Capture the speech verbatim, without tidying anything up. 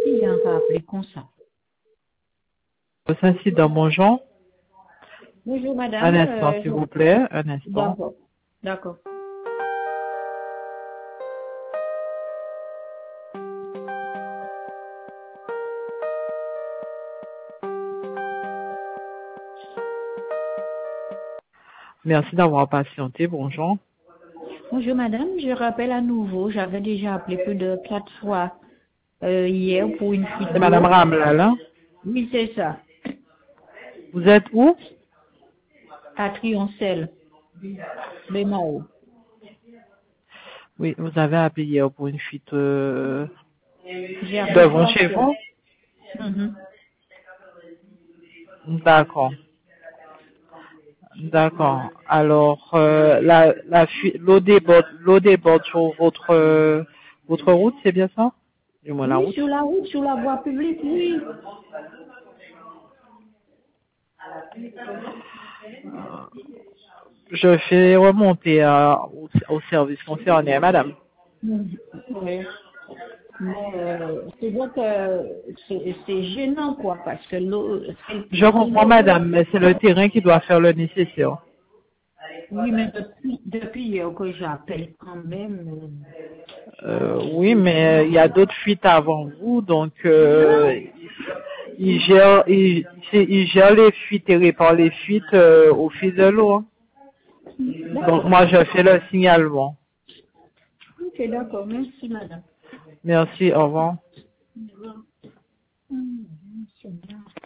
il y a un rappelé comme ça. Incident, bonjour. Bonjour madame. Un instant, euh, s'il je- vous plaît. Un instant. D'accord. D'accord. Merci d'avoir patienté. Bonjour. Bonjour madame, je rappelle à nouveau, j'avais déjà appelé plus de quatre fois euh, hier pour une fuite C'est Madame d'eau. Ramlal, hein? Oui, c'est ça, Vous êtes où? à Trioncelle, Bémao. Oui, vous avez appelé hier pour une fuite euh, J'ai appelé devant trois chez fois. vous? Mhm. D'accord. D'accord. Alors, euh, la, la fuite, l'eau déborde, l'eau déborde sur votre, euh, votre route, c'est bien ça? Du moins la Oui, route. sur la route, sur la voie publique, oui. Je fais remonter euh, au, au service concerné, madame. Mhm. Oui. Mais euh, c'est vrai que c'est c'est gênant, quoi, parce que l'eau, c'est Je c'est comprends, l'eau. madame, mais c'est le terrain qui doit faire le nécessaire. Oui, mais depuis, depuis hier que j'appelle quand même. Euh, oui, mais il y a d'autres fuites avant vous, donc euh, euh, ils gèrent, ils, c'est- ils gèrent les fuites et réparent les fuites euh, au fil de l'eau, hein. Donc D'accord. moi, je fais le signalement. Ok, d'accord. Merci, madame. Merci, au revoir. Au revoir. Hum, c'est bien.